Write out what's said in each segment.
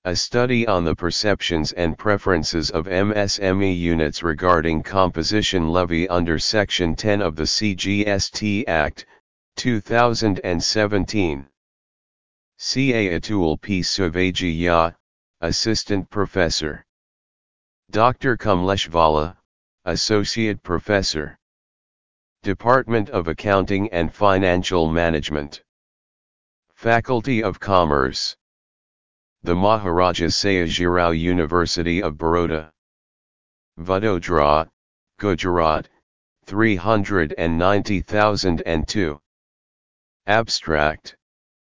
A study on the perceptions and preferences of MSME units regarding composition levy under Section 10 of the CGST Act, 2017. CA Atul P. Suvajiya, Assistant Professor. Dr. Kamlesh Vala, Associate Professor. Department of Accounting and Financial Management. Faculty of Commerce. The Maharaja Sayajirao University of Baroda. Vadodara, Gujarat, 390,002. Abstract.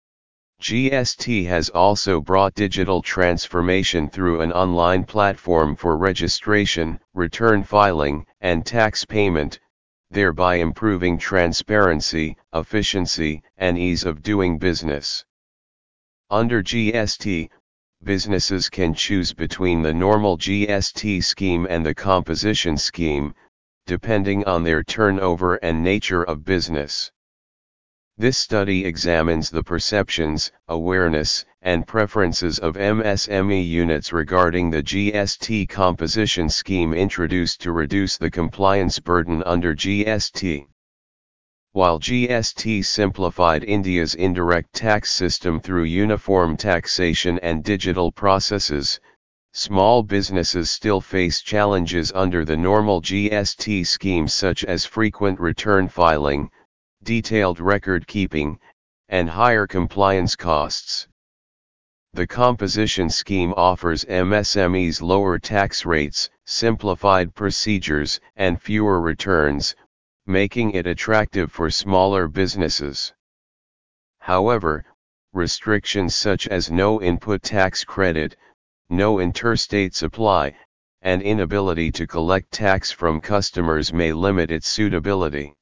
GST has also brought digital transformation through an online platform for registration, return filing, and tax payment, thereby improving transparency, efficiency, and ease of doing business. Under GST, businesses can choose between the normal GST scheme and the composition scheme, depending on their turnover and nature of business. This study examines the perceptions, awareness, and preferences of MSME units regarding the GST composition scheme introduced to reduce the compliance burden under GST. While GST simplified India's indirect tax system through uniform taxation and digital processes, small businesses still face challenges under the normal GST scheme such as frequent return filing, detailed record keeping, and higher compliance costs. The composition scheme offers MSMEs lower tax rates, simplified procedures, and fewer returns, making it attractive for smaller businesses. However, restrictions such as no input tax credit, no interstate supply, and inability to collect tax from customers may limit its suitability.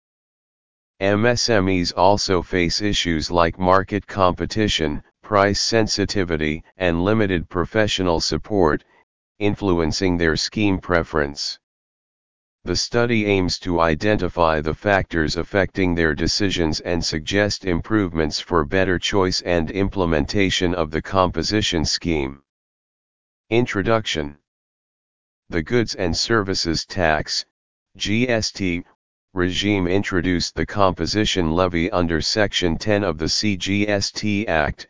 MSMEs also face issues like market competition, price sensitivity, and limited professional support, influencing their scheme preference. The study aims to identify the factors affecting their decisions and suggest improvements for better choice and implementation of the composition scheme. Introduction. The Goods and Services Tax, GST, regime introduced the composition levy under Section 10 of the CGST Act,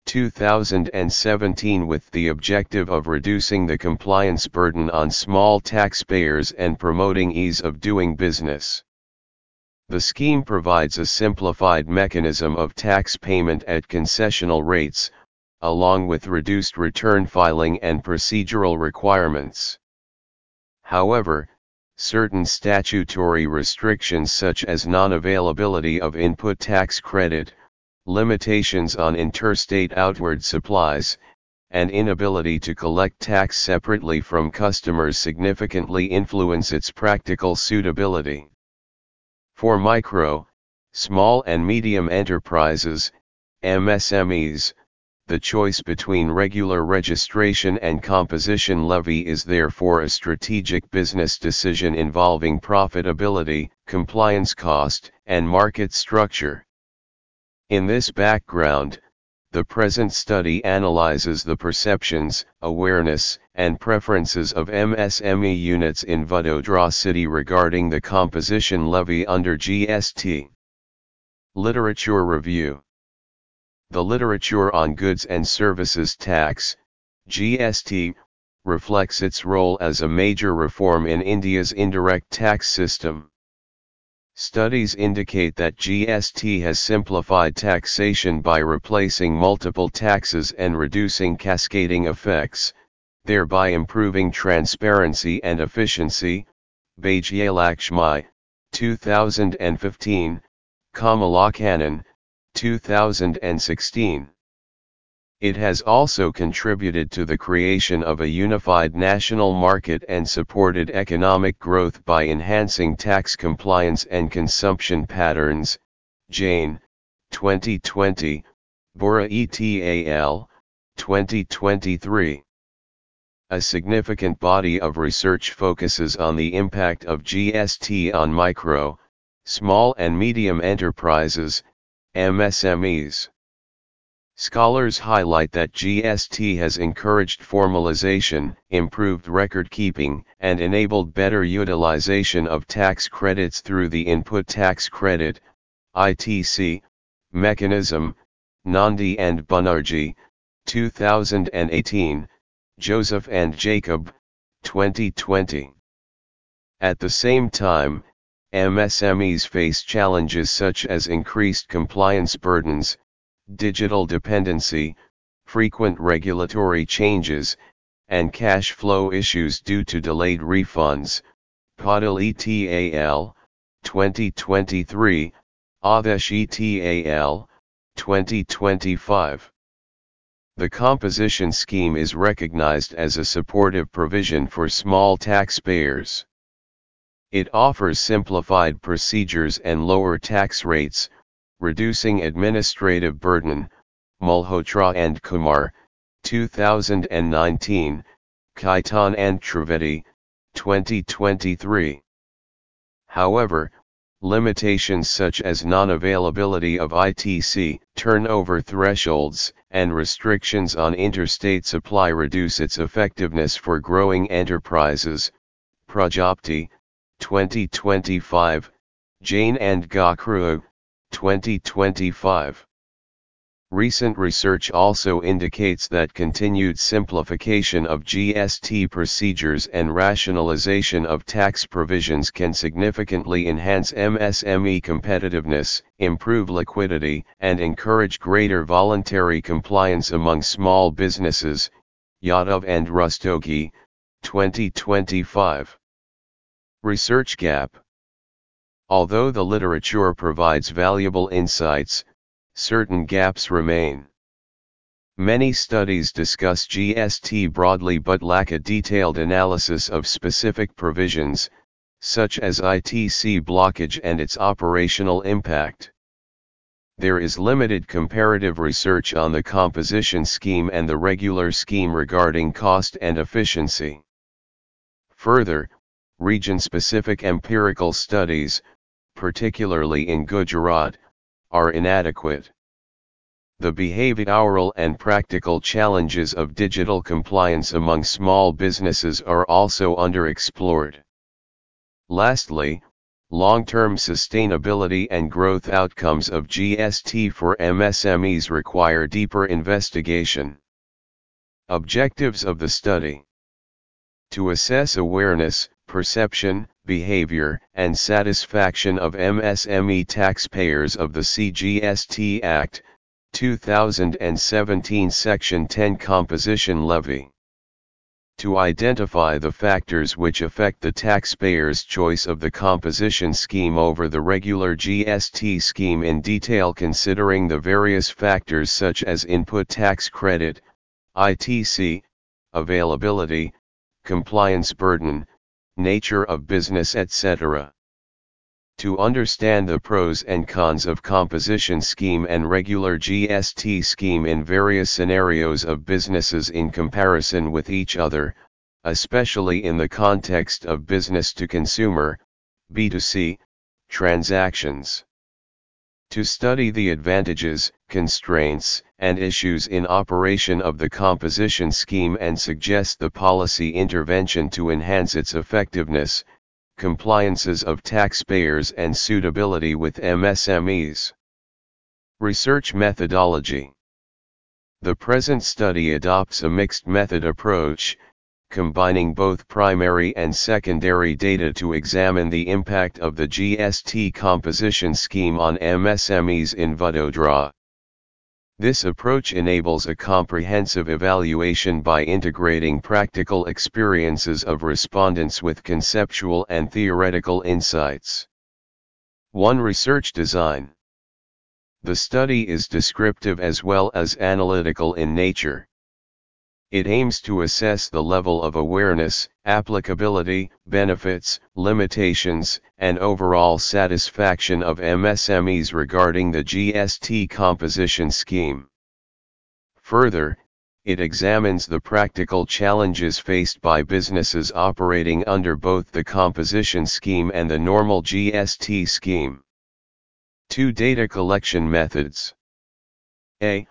2017 with the objective of reducing the compliance burden on small taxpayers and promoting ease of doing business. The scheme provides a simplified mechanism of tax payment at concessional rates, along with reduced return filing and procedural requirements. However, certain statutory restrictions such as non-availability of input tax credit, limitations on interstate outward supplies, and inability to collect tax separately from customers significantly influence its practical suitability. For micro, small and medium enterprises, MSMEs, the choice between regular registration and composition levy is therefore a strategic business decision involving profitability, compliance cost, and market structure. In this background, the present study analyzes the perceptions, awareness, and preferences of MSME units in Vadodara city regarding the composition levy under GST. Literature review. The literature on Goods and Services Tax, GST, reflects its role as a major reform in India's indirect tax system. Studies indicate that GST has simplified taxation by replacing multiple taxes and reducing cascading effects, thereby improving transparency and efficiency. Bajyalakshmi, 2015, Kamalakanan, 2016. It has also contributed to the creation of a unified national market and supported economic growth by enhancing tax compliance and consumption patterns. Jain, 2020, Bora et al., 2023. A significant body of research focuses on the impact of GST on micro, small and medium enterprises, MSMEs. Scholars highlight that GST has encouraged formalization, improved record keeping, and enabled better utilization of tax credits through the Input Tax Credit (ITC) mechanism. Nandi and Banerjee, 2018, Joseph and Jacob, 2020. At the same time, MSMEs face challenges such as increased compliance burdens, digital dependency, frequent regulatory changes, and cash flow issues due to delayed refunds. Patil et al., 2023, Adesh et al., 2025. The composition scheme is recognized as a supportive provision for small taxpayers. It offers simplified procedures and lower tax rates, reducing administrative burden. Malhotra and Kumar, 2019, Khaitan and Trivedi, 2023. However, limitations such as non-availability of ITC, turnover thresholds, and restrictions on interstate supply reduce its effectiveness for growing enterprises. Prajapti, 2025, Jain and Gakru, 2025. Recent research also indicates that continued simplification of GST procedures and rationalization of tax provisions can significantly enhance MSME competitiveness, improve liquidity, and encourage greater voluntary compliance among small businesses. Yadav and Rastogi, 2025. Research gap. Although the literature provides valuable insights, certain gaps remain. Many studies discuss GST broadly but lack a detailed analysis of specific provisions, such as ITC blockage and its operational impact. There is limited comparative research on the composition scheme and the regular scheme regarding cost and efficiency. Further, region-specific empirical studies, particularly in Gujarat, are inadequate. The behavioral and practical challenges of digital compliance among small businesses are also underexplored. Lastly, long-term sustainability and growth outcomes of GST for MSMEs require deeper investigation. Objectives of the study: to assess awareness, perception, behavior, and satisfaction of MSME taxpayers of the CGST Act, 2017 Section 10 Composition Levy. To identify the factors which affect the taxpayer's choice of the composition scheme over the regular GST scheme in detail, considering the various factors such as input tax credit, ITC, availability, compliance burden, nature of business, etc. To understand the pros and cons of composition scheme and regular GST scheme in various scenarios of businesses in comparison with each other, especially in the context of business to consumer, B2C, transactions. To study the advantages, constraints, and issues in operation of the composition scheme and suggest the policy intervention to enhance its effectiveness, compliances of taxpayers and suitability with MSMEs. Research methodology. The present study adopts a mixed method approach, combining both primary and secondary data to examine the impact of the GST composition scheme on MSMEs in Vadodara. This approach enables a comprehensive evaluation by integrating practical experiences of respondents with conceptual and theoretical insights. 1. Research design. The study is descriptive as well as analytical in nature. It aims to assess the level of awareness, applicability, benefits, limitations, and overall satisfaction of MSMEs regarding the GST composition scheme. Further, it examines the practical challenges faced by businesses operating under both the composition scheme and the normal GST scheme. 2. Data collection methods. A.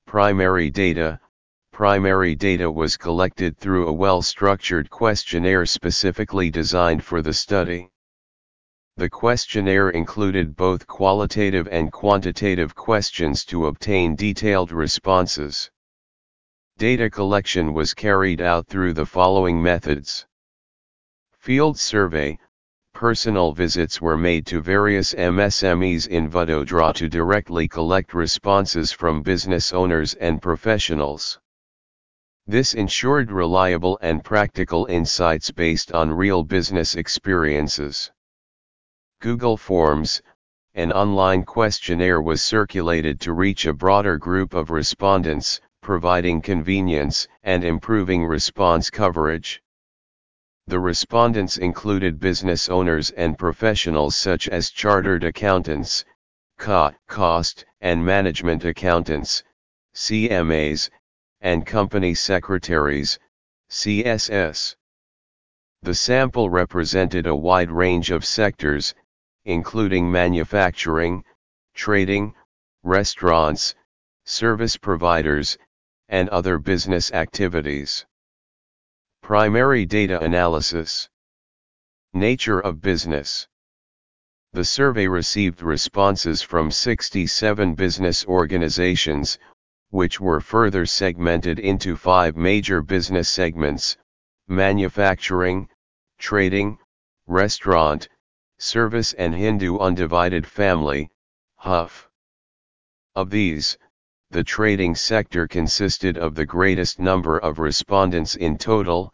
Primary data. Primary data was collected through a well-structured questionnaire specifically designed for the study. The questionnaire included both qualitative and quantitative questions to obtain detailed responses. Data collection was carried out through the following methods. Field survey. Personal visits were made to various MSMEs in Vadodara to directly collect responses from business owners and professionals. This ensured reliable and practical insights based on real business experiences. Google Forms. An online questionnaire was circulated to reach a broader group of respondents, providing convenience and improving response coverage. The respondents included business owners and professionals such as chartered accountants, cost and management accountants, CMAs, and company secretaries, CSS. The sample represented a wide range of sectors, including manufacturing, trading, restaurants, service providers, and other business activities. Primary data analysis. Nature of business. The survey received responses from 67 business organizations, which were further segmented into 5 major business segments: manufacturing, trading, restaurant, service and Hindu undivided family, HUF. Of these, the trading sector consisted of the greatest number of respondents in total,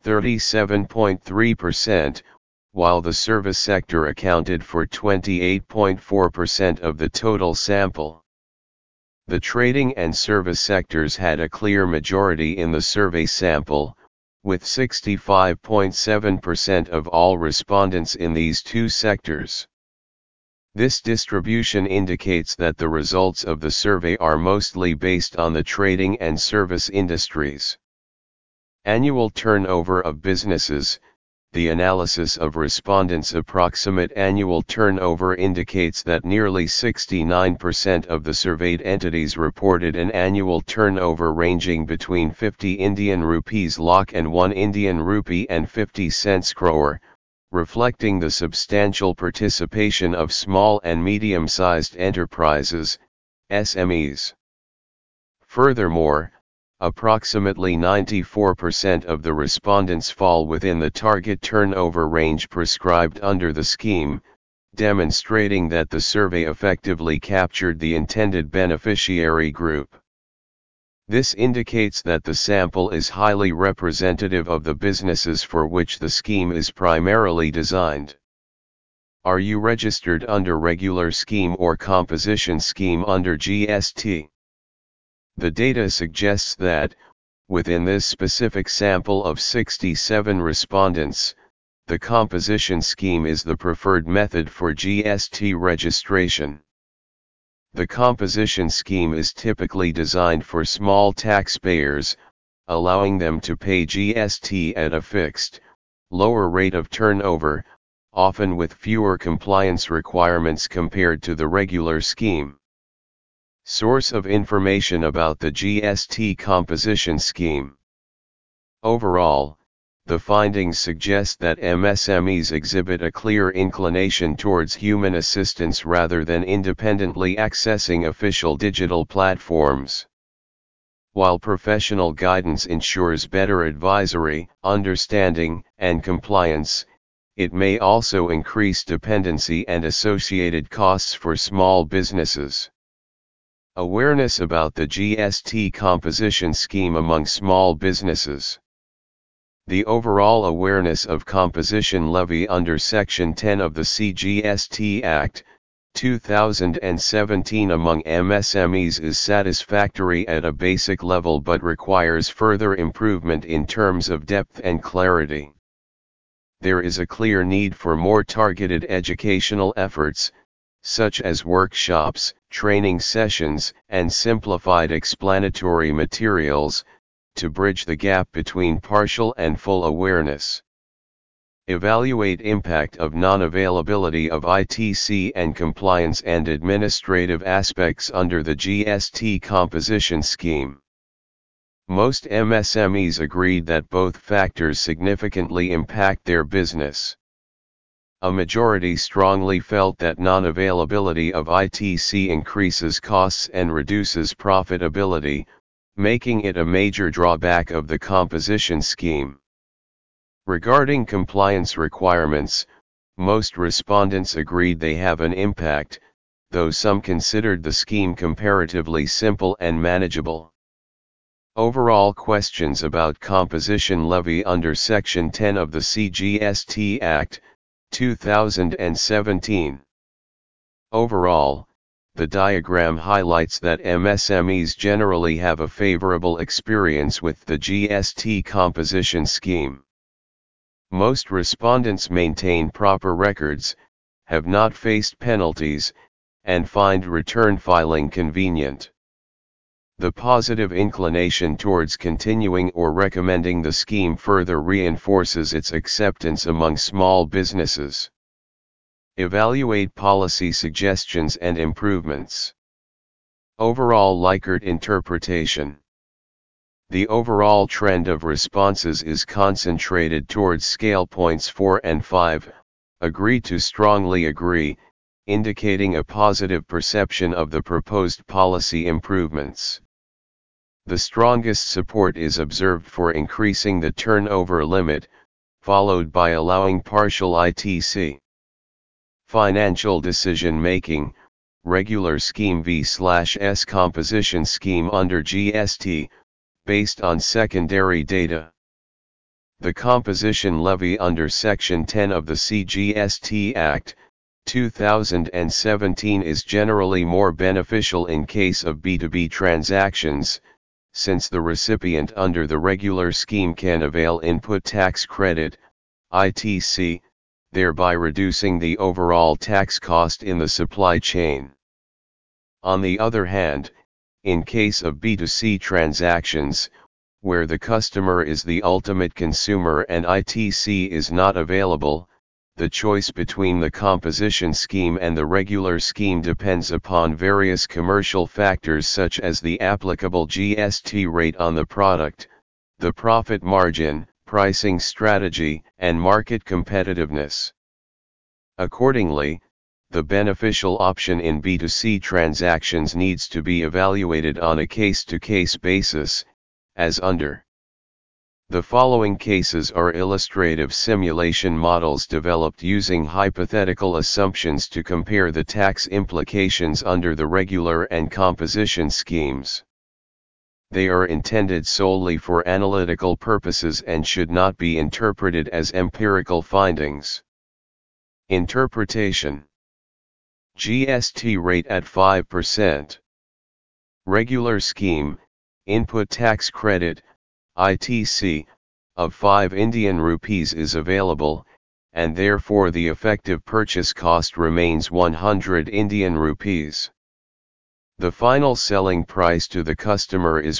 37.3%, while the service sector accounted for 28.4% of the total sample. The trading and service sectors had a clear majority in the survey sample, with 65.7% of all respondents in these two sectors. This distribution indicates that the results of the survey are mostly based on the trading and service industries. Annual turnover of businesses. The analysis of respondents' approximate annual turnover indicates that nearly 69% of the surveyed entities reported an annual turnover ranging between 50 Indian rupees lakh and 1 Indian rupee and 50 cents crore, reflecting the substantial participation of small and medium-sized enterprises, SMEs. Furthermore, approximately 94% of the respondents fall within the target turnover range prescribed under the scheme, demonstrating that the survey effectively captured the intended beneficiary group. This indicates that the sample is highly representative of the businesses for which the scheme is primarily designed. Are you registered under regular scheme or composition scheme under GST? The data suggests that, within this specific sample of 67 respondents, the composition scheme is the preferred method for GST registration. The composition scheme is typically designed for small taxpayers, allowing them to pay GST at a fixed, lower rate of turnover, often with fewer compliance requirements compared to the regular scheme. Source of information about the GST composition scheme. Overall, the findings suggest that MSMEs exhibit a clear inclination towards human assistance rather than independently accessing official digital platforms. While professional guidance ensures better advisory, understanding, and compliance, it may also increase dependency and associated costs for small businesses. Awareness about the GST composition scheme among small businesses. The overall awareness of composition levy under Section 10 of the CGST Act, 2017 among MSMEs is satisfactory at a basic level but requires further improvement in terms of depth and clarity. There is a clear need for more targeted educational efforts, such as workshops, training sessions, and simplified explanatory materials, to bridge the gap between partial and full awareness. Evaluate impact of non-availability of ITC and compliance and administrative aspects under the GST composition scheme. Most MSMEs agreed that both factors significantly impact their business. A majority strongly felt that non-availability of ITC increases costs and reduces profitability, making it a major drawback of the composition scheme. Regarding compliance requirements, most respondents agreed they have an impact, though some considered the scheme comparatively simple and manageable. Overall questions about composition levy under Section 10 of the CGST Act, 2017. Overall, the diagram highlights that MSMEs generally have a favorable experience with the GST composition scheme. Most respondents maintain proper records, have not faced penalties, and find return filing convenient. The positive inclination towards continuing or recommending the scheme further reinforces its acceptance among small businesses. Evaluate policy suggestions and improvements. Overall Likert interpretation. The overall trend of responses is concentrated towards scale points 4 and 5, agree to strongly agree, indicating a positive perception of the proposed policy improvements. The strongest support is observed for increasing the turnover limit, followed by allowing partial ITC. Financial decision making, regular scheme v/s composition scheme under GST, based on secondary data. The composition levy under Section 10 of the CGST Act, 2017 is generally more beneficial in case of B2B transactions, since the recipient under the regular scheme can avail input tax credit, ITC, thereby reducing the overall tax cost in the supply chain. On the other hand, in case of B2C transactions, where the customer is the ultimate consumer and ITC is not available, the choice between the composition scheme and the regular scheme depends upon various commercial factors such as the applicable GST rate on the product, the profit margin, pricing strategy, and market competitiveness. Accordingly, the beneficial option in B2C transactions needs to be evaluated on a case-to-case basis, as under. The following cases are illustrative simulation models developed using hypothetical assumptions to compare the tax implications under the regular and composition schemes. They are intended solely for analytical purposes and should not be interpreted as empirical findings. Interpretation. GST rate at 5%. Regular scheme, input tax credit, ITC, of 5 Indian rupees is available, and therefore the effective purchase cost remains 100 Indian rupees. The final selling price to the customer is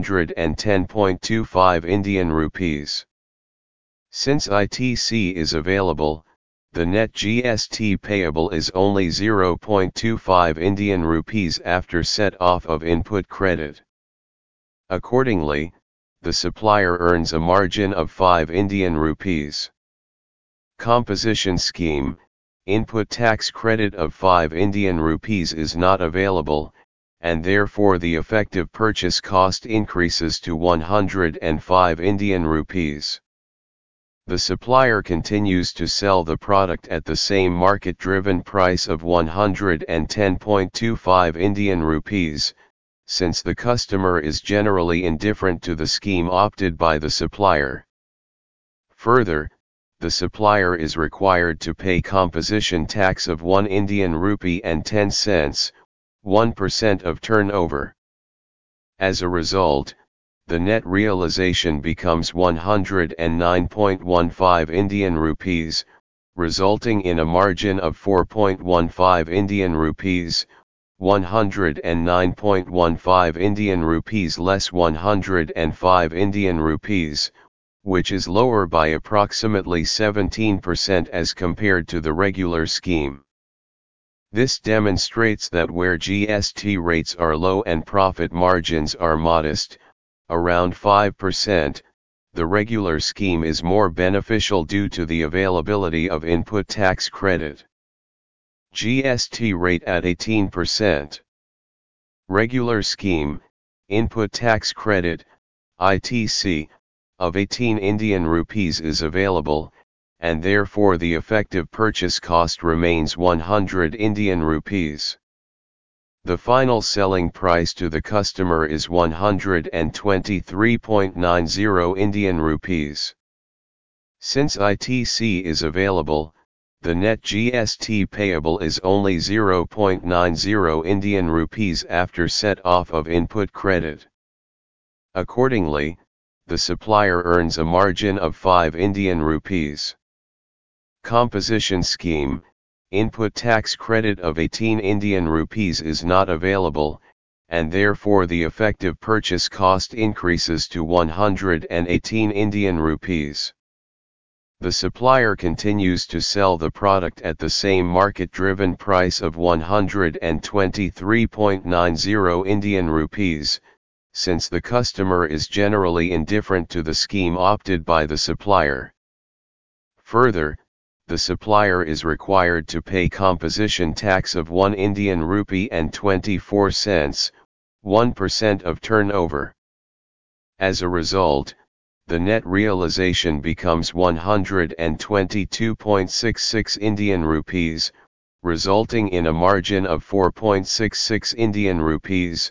110.25 Indian rupees. Since ITC is available, the net GST payable is only 0.25 Indian rupees after set off of input credit. Accordingly, the supplier earns a margin of 5 Indian rupees. Composition scheme, input tax credit of 5 Indian rupees is not available, and therefore the effective purchase cost increases to 105 Indian rupees. The supplier continues to sell the product at the same market-driven price of 110.25 Indian rupees, since the customer is generally indifferent to the scheme opted by the supplier. Further, the supplier is required to pay composition tax of 1 Indian rupee and 10 cents, 1% of turnover. As a result, the net realization becomes 109.15 Indian rupees, resulting in a margin of 4.15 Indian rupees, 109.15 Indian rupees less 105 Indian rupees, which is lower by approximately 17% as compared to the regular scheme. This demonstrates that where GST rates are low and profit margins are modest, around 5%, the regular scheme is more beneficial due to the availability of input tax credit. GST rate at 18%. Regular scheme, input tax credit, ITC, of 18 Indian rupees is available, and therefore the effective purchase cost remains 100 Indian rupees. The final selling price to the customer is 123.90 Indian rupees. Since ITC is available, the net GST payable is only 0.90 Indian rupees after set off of input credit. Accordingly, the supplier earns a margin of 5 Indian rupees. Composition scheme, input tax credit of 18 Indian rupees is not available, and therefore the effective purchase cost increases to 118 Indian rupees. The supplier continues to sell the product at the same market-driven price of 123.90 Indian rupees, since the customer is generally indifferent to the scheme opted by the supplier. Further, the supplier is required to pay composition tax of 1 Indian rupee and 24 cents, 1% of turnover. As a result, the net realization becomes 122.66 Indian rupees, resulting in a margin of 4.66 Indian rupees,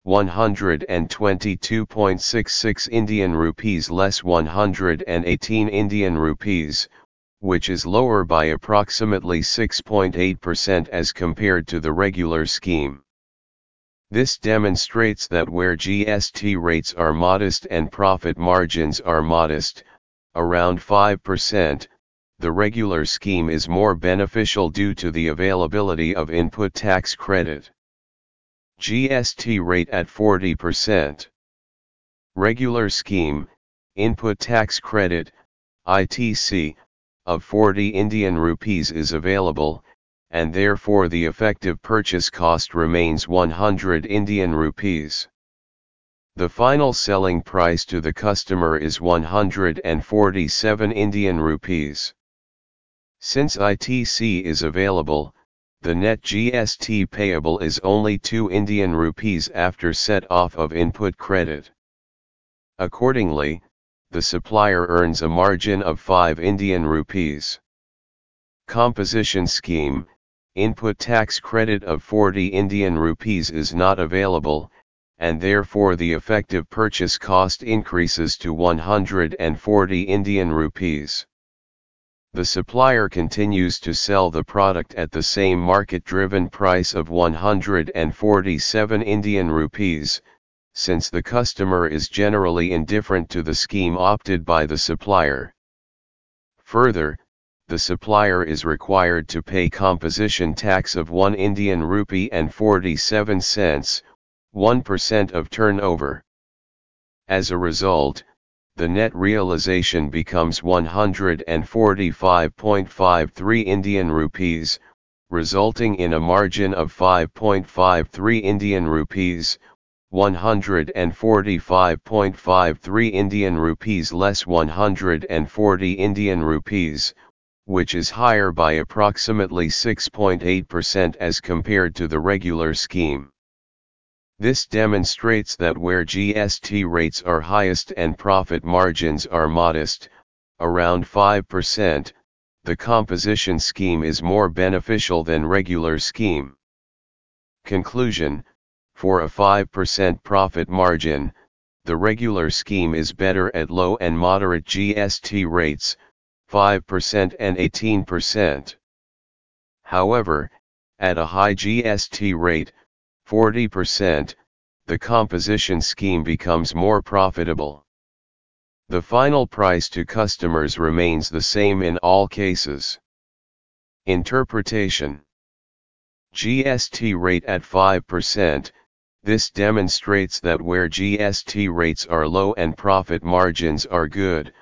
122.66 Indian rupees less 118 Indian rupees, which is lower by approximately 6.8% as compared to the regular scheme. This demonstrates that where GST rates are modest and profit margins are modest, around 5%, the regular scheme is more beneficial due to the availability of input tax credit. GST rate at 40%. Regular scheme, input tax credit, ITC, of 40 Indian rupees is available, and therefore the effective purchase cost remains 100 Indian rupees. The final selling price to the customer is 147 Indian rupees. Since ITC is available, the net GST payable is only 2 Indian rupees after set off of input credit. Accordingly, the supplier earns a margin of 5 Indian rupees. Composition scheme, input tax credit of 40 Indian rupees is not available, and therefore the effective purchase cost increases to 140 Indian rupees. The supplier continues to sell the product at the same market-driven price of 147 Indian rupees, since the customer is generally indifferent to the scheme opted by the supplier. Further, the supplier is required to pay composition tax of 1 Indian rupee and 47 cents, 1% of turnover. As a result, the net realization becomes 145.53 Indian rupees, resulting in a margin of 5.53 Indian rupees, 145.53 Indian rupees less 140 Indian rupees, which is higher by approximately 6.8% as compared to the regular scheme. This demonstrates that where GST rates are highest and profit margins are modest, around 5%, the composition scheme is more beneficial than regular scheme. Conclusion: for a 5% profit margin, the regular scheme is better at low and moderate GST rates, 5% and 18%. However, at a high GST rate, 40%, the composition scheme becomes more profitable. The final price to customers remains the same in all cases. Interpretation: GST rate at 5%, this demonstrates that where GST rates are low and profit margins are good,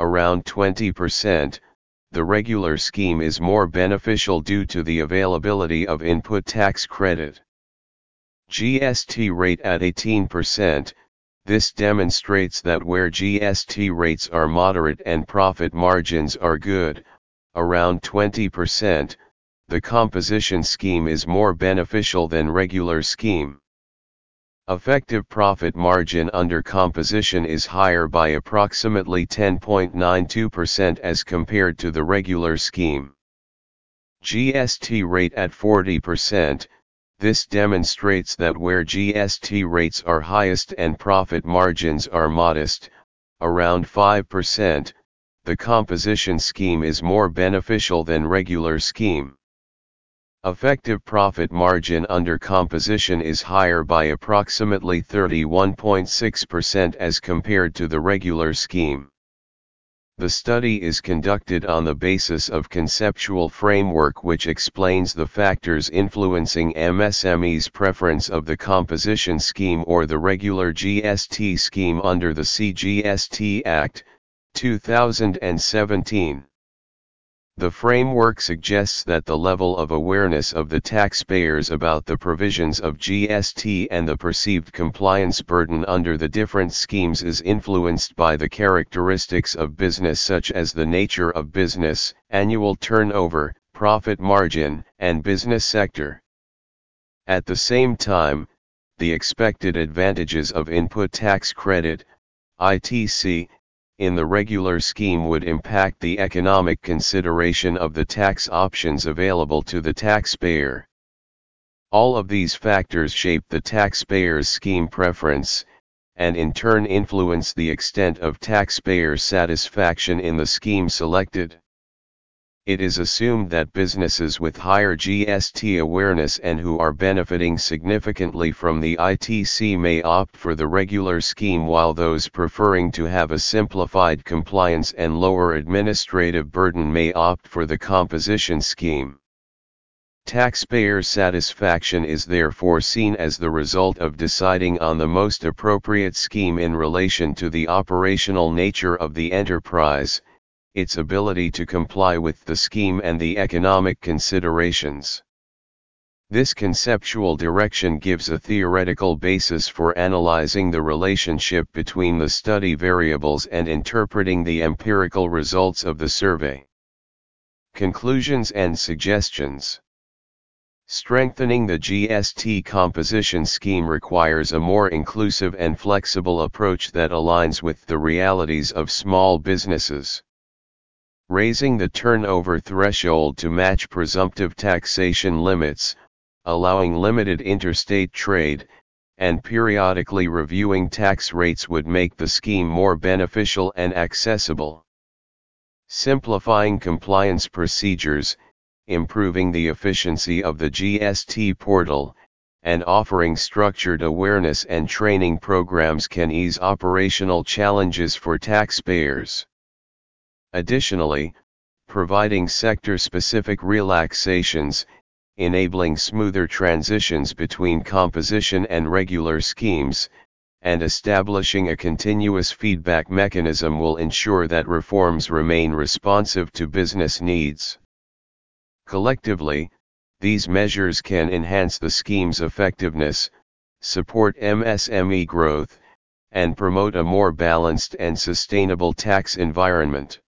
around 20%, the regular scheme is more beneficial due to the availability of input tax credit. GST rate at 18%, this demonstrates that where GST rates are moderate and profit margins are good, around 20%, the composition scheme is more beneficial than regular scheme. Effective profit margin under composition is higher by approximately 10.92% as compared to the regular scheme. GST rate at 40%, this demonstrates that where GST rates are highest and profit margins are modest, around 5%, the composition scheme is more beneficial than regular scheme. Effective profit margin under composition is higher by approximately 31.6% as compared to the regular scheme. The study is conducted on the basis of conceptual framework which explains the factors influencing MSME's preference of the composition scheme or the regular GST scheme under the CGST Act, 2017. The framework suggests that the level of awareness of the taxpayers about the provisions of GST and the perceived compliance burden under the different schemes is influenced by the characteristics of business such as the nature of business, annual turnover, profit margin, and business sector. At the same time, the expected advantages of input tax credit, ITC, in the regular scheme would impact the economic consideration of the tax options available to the taxpayer. All of these factors shape the taxpayer's scheme preference, and in turn influence the extent of taxpayer satisfaction in the scheme selected. It is assumed that businesses with higher GST awareness and who are benefiting significantly from the ITC may opt for the regular scheme, while those preferring to have a simplified compliance and lower administrative burden may opt for the composition scheme. Taxpayer satisfaction is therefore seen as the result of deciding on the most appropriate scheme in relation to the operational nature of the enterprise, its ability to comply with the scheme, and the economic considerations. This conceptual direction gives a theoretical basis for analyzing the relationship between the study variables and interpreting the empirical results of the survey. Conclusions and suggestions. Strengthening the GST composition scheme requires a more inclusive and flexible approach that aligns with the realities of small businesses. Raising the turnover threshold to match presumptive taxation limits, allowing limited interstate trade, and periodically reviewing tax rates would make the scheme more beneficial and accessible. Simplifying compliance procedures, improving the efficiency of the GST portal, and offering structured awareness and training programs can ease operational challenges for taxpayers. Additionally, providing sector-specific relaxations, enabling smoother transitions between composition and regular schemes, and establishing a continuous feedback mechanism will ensure that reforms remain responsive to business needs. Collectively, these measures can enhance the scheme's effectiveness, support MSME growth, and promote a more balanced and sustainable tax environment.